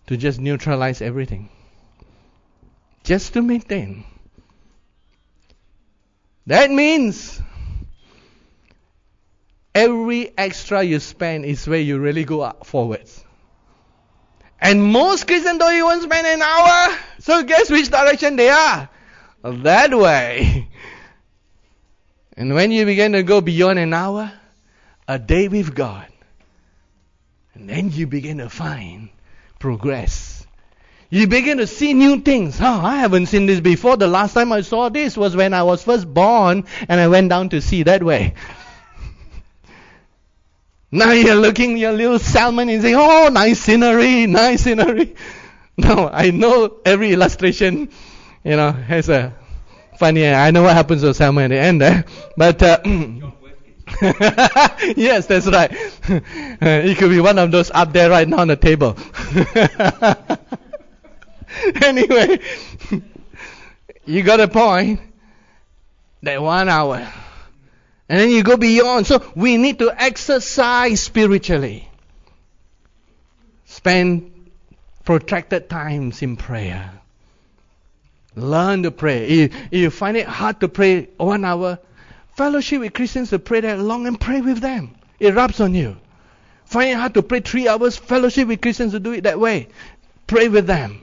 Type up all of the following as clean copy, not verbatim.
to just neutralize everything. Just to maintain. That means every extra you spend is where you really go up forwards. And most Christians don't even spend an hour. So guess which direction they are? That way. And when you begin to go beyond an hour, a day with God, and then you begin to find progress. You begin to see new things. Oh, I haven't seen this before. The last time I saw this was when I was first born and I went down to sea that way. Now you're looking at your little salmon and saying, oh, nice scenery, nice scenery. No, I know every illustration, has a funny, I know what happens to a salmon at the end there. But, yes, that's right. It could be one of those up there right now on the table. Anyway, you got a point. That 1 hour. And then you go beyond. So we need to exercise spiritually. Spend protracted times in prayer. Learn to pray. If you find it hard to pray 1 hour, fellowship with Christians to pray that long and pray with them. It rubs on you. Find it hard to pray 3 hours, fellowship with Christians to do it that way. Pray with them.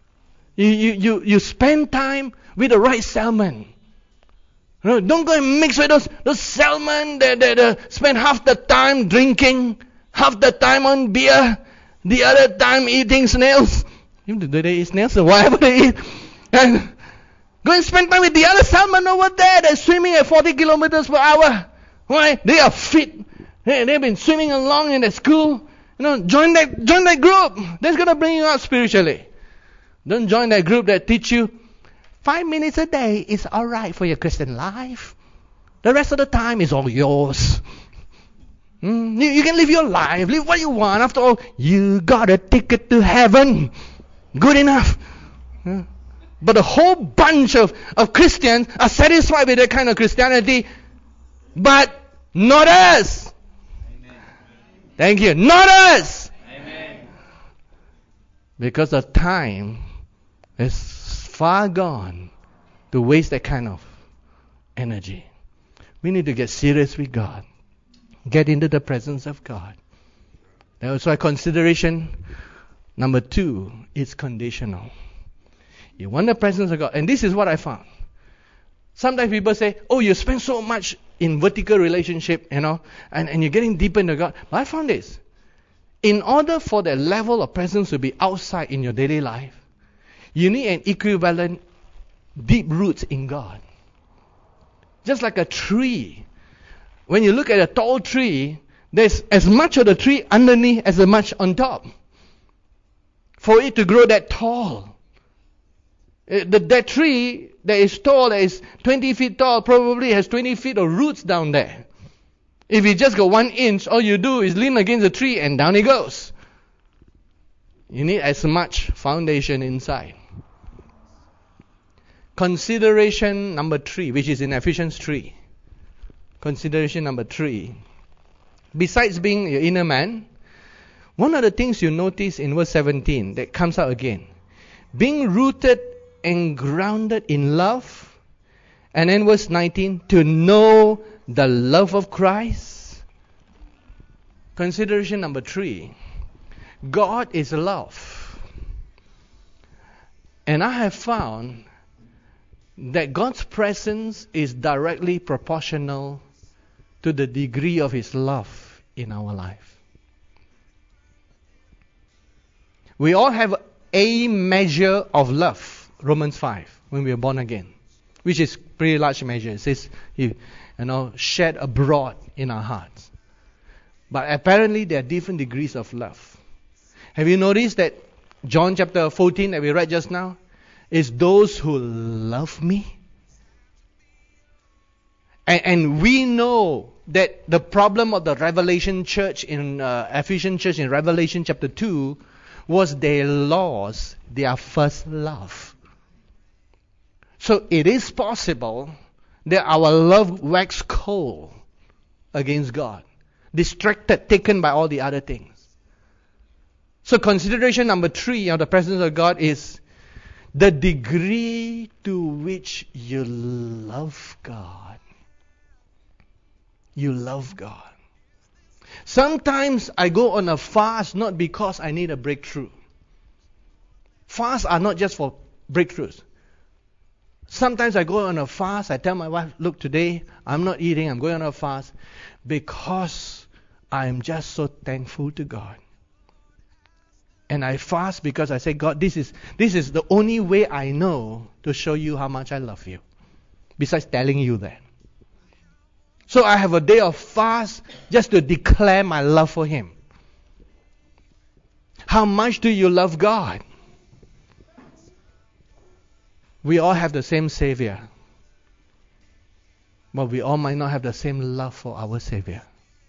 You spend time with the right salmon. Don't go and mix with those salmon that spend half the time drinking, half the time on beer, the other time eating snails. Do they eat snails or whatever they eat? And go and spend time with the other salmon over there that's swimming at 40 kilometers per hour. Why? They are fit. They've been swimming along in the school. Join that group. That's going to bring you up spiritually. Don't join that group that teach you 5 minutes a day is all right for your Christian life. The rest of the time is all yours. You can live your life, live what you want. After all, you got a ticket to heaven. Good enough. But a whole bunch of Christians are satisfied with that kind of Christianity, but not us. Amen. Thank you. Not us. Amen. Because the time is far gone to waste that kind of energy. We need to get serious with God. Get into the presence of God. That's why consideration number 2 is conditional. You want the presence of God. And this is what I found. Sometimes people say, oh, you spend so much in vertical relationship, and you're getting deeper into God. But I found this. In order for the level of presence to be outside in your daily life, you need an equivalent deep roots in God. Just like a tree. When you look at a tall tree, there's as much of the tree underneath as much on top. For it to grow that tall. That tree that is tall, that is 20 feet tall, probably has 20 feet of roots down there. If you just go 1 inch, all you do is lean against the tree and down it goes. You need as much foundation inside. Consideration number 3, which is in Ephesians 3. Consideration number 3. Besides being your inner man, one of the things you notice in verse 17 that comes out again. Being rooted and grounded in love. And then verse 19, to know the love of Christ. Consideration number 3. God is love. And I have found that God's presence is directly proportional to the degree of His love in our life. We all have a measure of love, Romans 5, when we are born again, which is pretty large measure. It says, shed abroad in our hearts. But apparently there are different degrees of love. Have you noticed that John chapter 14 that we read just now is those who love me? And we know that the problem of the Revelation church in Ephesian church in Revelation chapter 2 was they lost their first love. So it is possible that our love waxed cold against God, distracted, taken by all the other things. So consideration number 3 of the presence of God is the degree to which you love God. You love God. Sometimes I go on a fast not because I need a breakthrough. Fasts are not just for breakthroughs. Sometimes I go on a fast. I tell my wife, look, today I'm not eating. I'm going on a fast because I'm just so thankful to God. And I fast because I say, God, this is the only way I know to show you how much I love you. Besides telling you that. So I have a day of fast just to declare my love for Him. How much do you love God? We all have the same Savior. But we all might not have the same love for our Savior.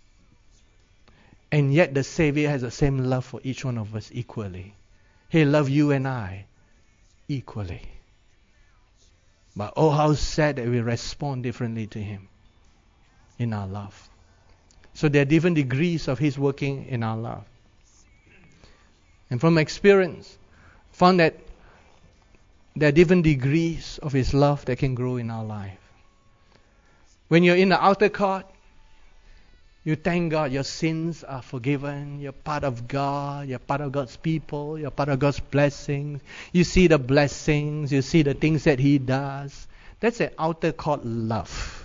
And yet the Savior has the same love for each one of us equally. He loves you and I equally. But oh, how sad that we respond differently to Him in our love. So there are different degrees of His working in our love. And from experience, found that there are different degrees of His love that can grow in our life. When you're in the outer court, you thank God your sins are forgiven. You're part of God. You're part of God's people. You're part of God's blessings. You see the blessings. You see the things that He does. That's an outer court love.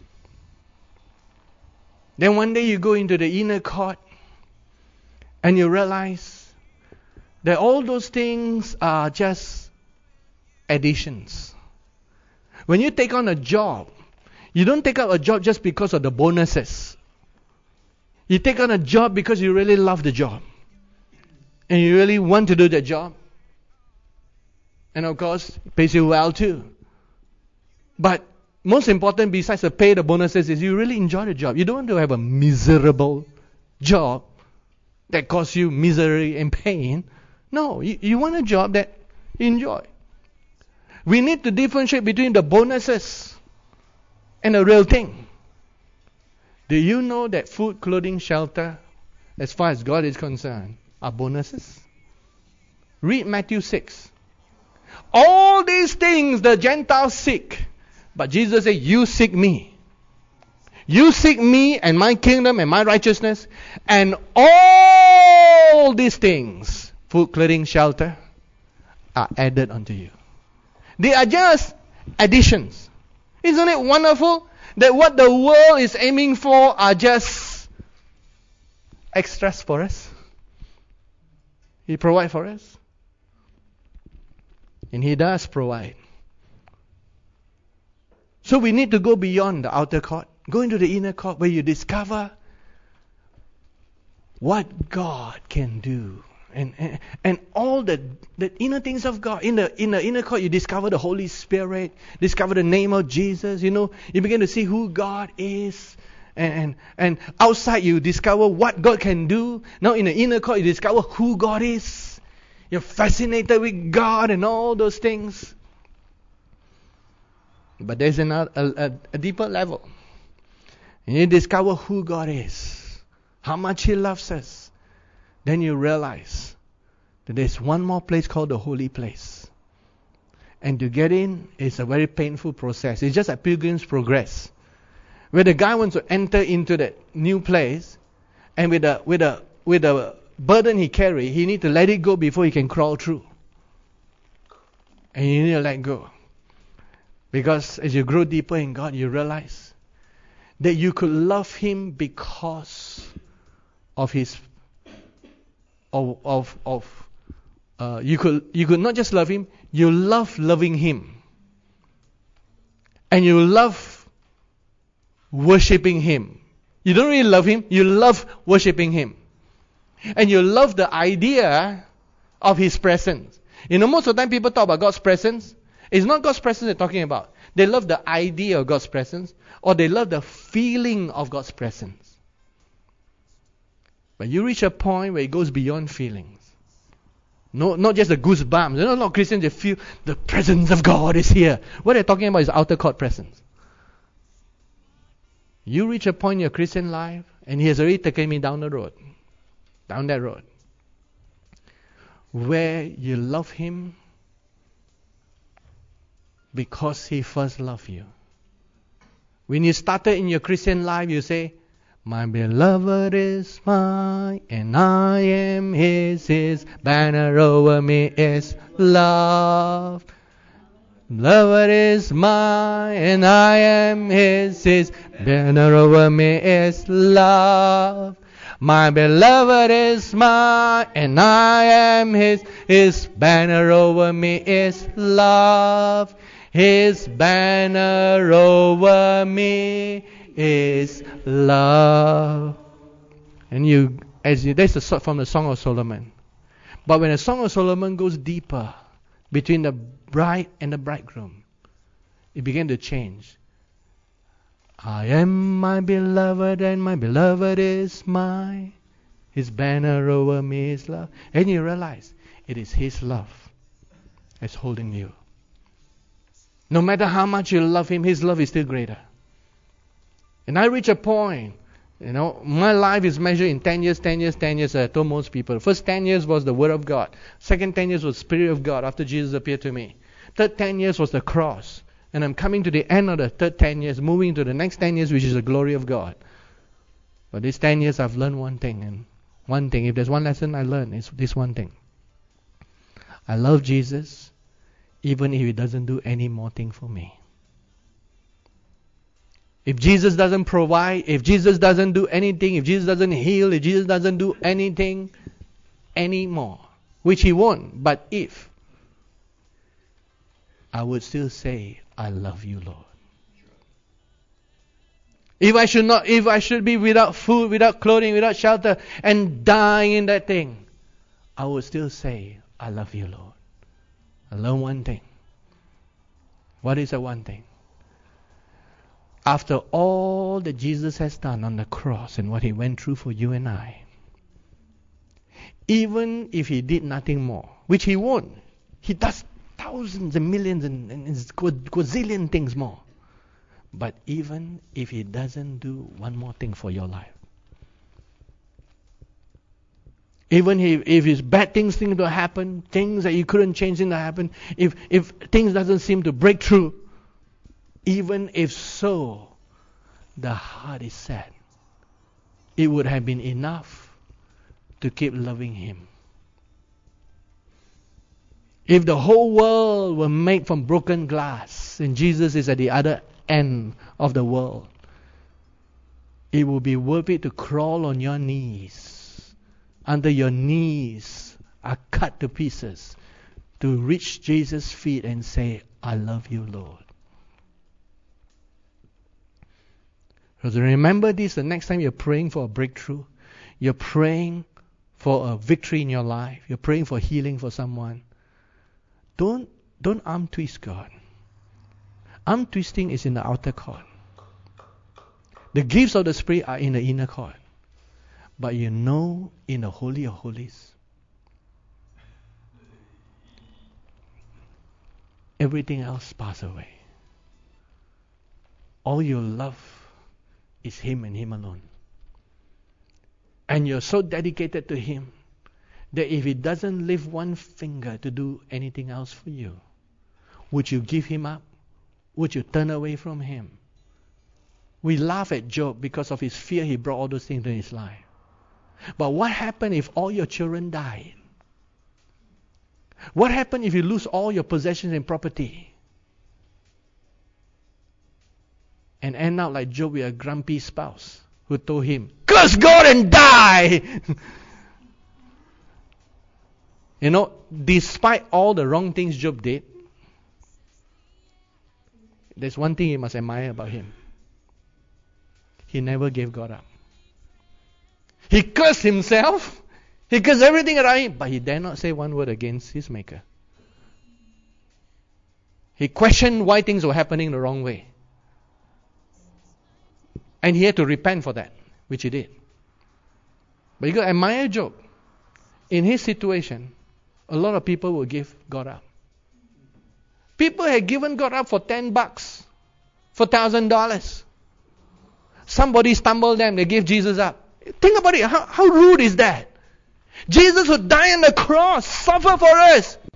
Then one day you go into the inner court and you realize that all those things are just additions. When you take on a job, you don't take up a job just because of the bonuses. You take on a job because you really love the job. And you really want to do the job. And of course, it pays you well too. But most important besides the pay, the bonuses, is you really enjoy the job. You don't want to have a miserable job that causes you misery and pain. No, you want a job that you enjoy. We need to differentiate between the bonuses and the real thing. Do you know that food, clothing, shelter, as far as God is concerned, are bonuses? Read Matthew 6. All these things the Gentiles seek. But Jesus said, you seek me. You seek me and my kingdom and my righteousness. And all these things, food, clothing, shelter, are added unto you. They are just additions. Isn't it wonderful that what the world is aiming for are just extras for us? He provides for us. And He does provide. So we need to go beyond the outer court. Go into the inner court where you discover what God can do. And all the inner things of God. In the inner court you discover the Holy Spirit, discover the name of Jesus. You begin to see who God is. And outside you discover what God can do. Now in the inner court you discover who God is. You're fascinated with God and all those things. But there's a deeper level. And you discover who God is. How much He loves us. Then you realize that there's one more place called the holy place. And to get in is a very painful process. It's just like Pilgrim's Progress. Where the guy wants to enter into that new place, and with the burden he carries, he needs to let it go before he can crawl through. And you need to let go. Because as you grow deeper in God, you realize that you could love Him because of His you could not just love Him, you love loving Him. And you love worshipping Him. You don't really love Him, you love worshipping Him. And you love the idea of His presence. Most of the time people talk about God's presence. It's not God's presence they're talking about. They love the idea of God's presence, or they love the feeling of God's presence. But you reach a point where it goes beyond feelings. No, not just the goosebumps. A lot of Christians, they feel the presence of God is here. What they're talking about is outer court presence. You reach a point in your Christian life, and He has already taken me down that road. where you love Him because He first loved you. When you started in your Christian life, you say, my beloved is mine, and I am His banner over me is love. Beloved is mine, and I am His banner over me is love. My beloved is mine, and I am His banner over me is love. His banner over me is love. And that's from the Song of Solomon. But when the Song of Solomon goes deeper between the bride and the bridegroom, it began to change. I am my beloved, and my beloved is mine. His banner over me is love. And you realize it is His love that's holding you. No matter how much you love Him, His love is still greater. And I reach a point, my life is measured in 10 years. I told most people. First 10 years was the Word of God. Second 10 years was the Spirit of God after Jesus appeared to me. Third 10 years was the cross. And I'm coming to the end of the third 10 years, moving to the next 10 years, which is the glory of God. But these 10 years I've learned one thing. And one thing, if there's one lesson I learned, it's this one thing. I love Jesus even if He doesn't do any more thing for me. If Jesus doesn't provide, if Jesus doesn't do anything, if Jesus doesn't heal, if Jesus doesn't do anything anymore, which He won't, but if, I would still say, I love you, Lord. If I should be without food, without clothing, without shelter, and dying in that thing, I would still say, I love you, Lord. I learned one thing. What is that one thing? After all that Jesus has done on the cross and what He went through for you and I, even if He did nothing more, which He won't, He does thousands and millions and gazillion things more. But even if He doesn't do one more thing for your life, even if His bad things seem to happen, things that you couldn't change seem to happen, if things doesn't seem to break through, even if so, the heart is sad. It would have been enough to keep loving Him. If the whole world were made from broken glass and Jesus is at the other end of the world, it would be worth it to crawl on your knees until your knees are cut to pieces to reach Jesus' feet and say, I love you, Lord. So remember this the next time you're praying for a breakthrough, you're praying for a victory in your life, you're praying for healing for someone. Don't arm twist God. Arm twisting is in the outer court. The gifts of the Spirit are in the inner court. But in the Holy of Holies, everything else passes away. All you love is Him and Him alone. And you're so dedicated to Him that if He doesn't lift one finger to do anything else for you, would you give Him up? Would you turn away from Him? We laugh at Job because of his fear. He brought all those things into his life. But what happened if all your children died? What happened if you lose all your possessions and property? And end up like Job with a grumpy spouse who told him, curse God and die! Despite all the wrong things Job did, there's one thing you must admire about him. He never gave God up. He cursed himself. He cursed everything around him. But he dare not say one word against his Maker. He questioned why things were happening the wrong way. And he had to repent for that, which he did. But you got to admire Job. In his situation, a lot of people will give God up. People had given God up for $10, for $1,000. Somebody stumbled them, they gave Jesus up. Think about it, how rude is that? Jesus would die on the cross, suffer for us.